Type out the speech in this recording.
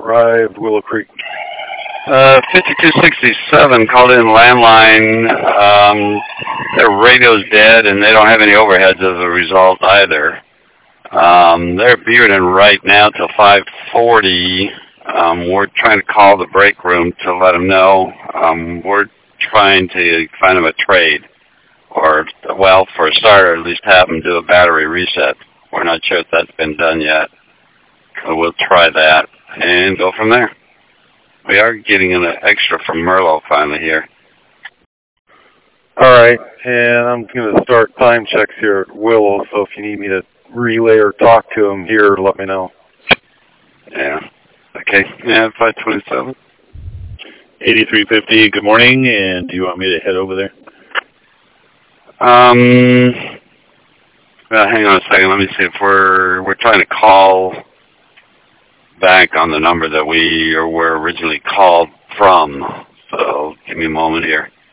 arrived, Willow Creek. 5267 called in landline. Their radio's dead, and they don't have any overheads as a result either. They're Bearden right now till 5:40. We're trying to call the break room to let them know. We're trying to find them a trade, or, well, for a starter, at least have them do a battery reset. We're not sure if that's been done yet. So we'll try that and go from there. We are getting an extra from Merlot finally here. All right, and I'm going to start time checks here at Willow, so if you need me to relay or talk to him here, let me know. Yeah. Okay. Yeah, 527. 8350, good morning, and do you want me to head over there? Well, hang on a second. Let me see if we're trying to call back on the number that we were originally called from. So give me a moment here.